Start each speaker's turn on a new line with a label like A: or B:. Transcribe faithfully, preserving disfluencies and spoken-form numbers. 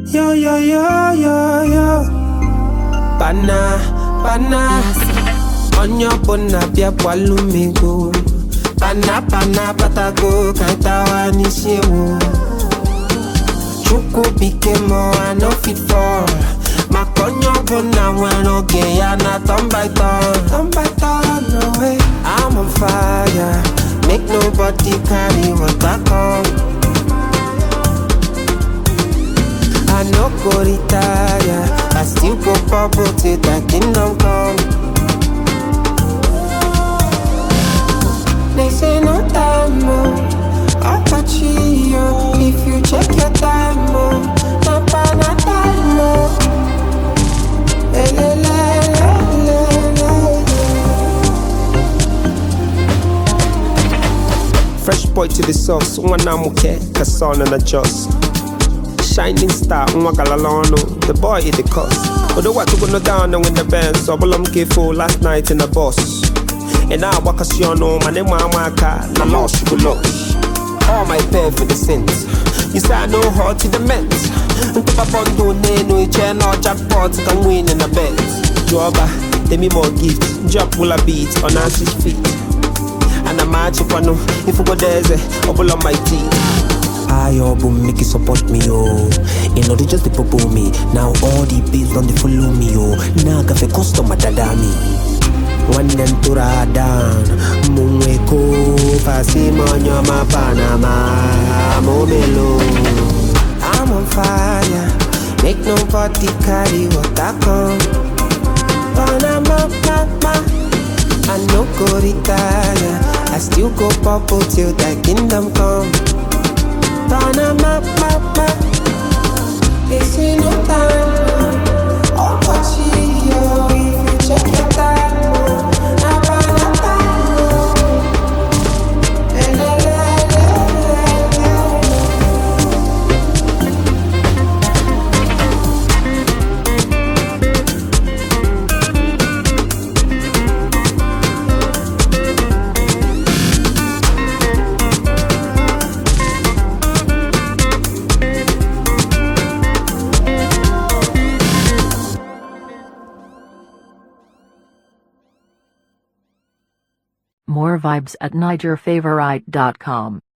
A: Yo, yo, yo, yo, yo. Bana, bana. Onyo bona bia walumigo. Bana, bana, patago, kaitawa nishiwo. Chuku bikemo, I no fit for. Makonyo bona wano geya na turn by turn. Turn by turn, no way. I'm on fire. Make nobody carry what I come. I no go retire. I still go bubble till the kingdom come. They say no time more. I touch you if you check your time more. No pana time more. Le le le le le. Fresh boy to the sauce. One I'm okay. Cause on and adjust. Shining star, Mwagalalano. The boy is the cost. But the what to go down and win the band. So I'm careful last night in the boss. And now I can see on my name, my car. I lost you lost. All my pay for the sins. You say I know how to the men's. And to pop on do no chair, no jackpot, can win in the bet. Joba, let me more gifts. Drop will I beat on Nancy's feet. And I'm matching for no. If you go there's a bubble on my teeth. I obu make you support me, oh. You know they just people boo me. Now all the bills don't they follow me, oh. Now I have customer dadami. One them to down. Mumweko Fasimonya ma Panama Momelo. I'm on fire. Make nobody carry what I come. Panama, mama. I no go retire. I still go bubble till the kingdom come. Panama, mama. They say no time. I'll touch you if you check your time. Na Panama time. Le le
B: More vibes at niger favorite dot com.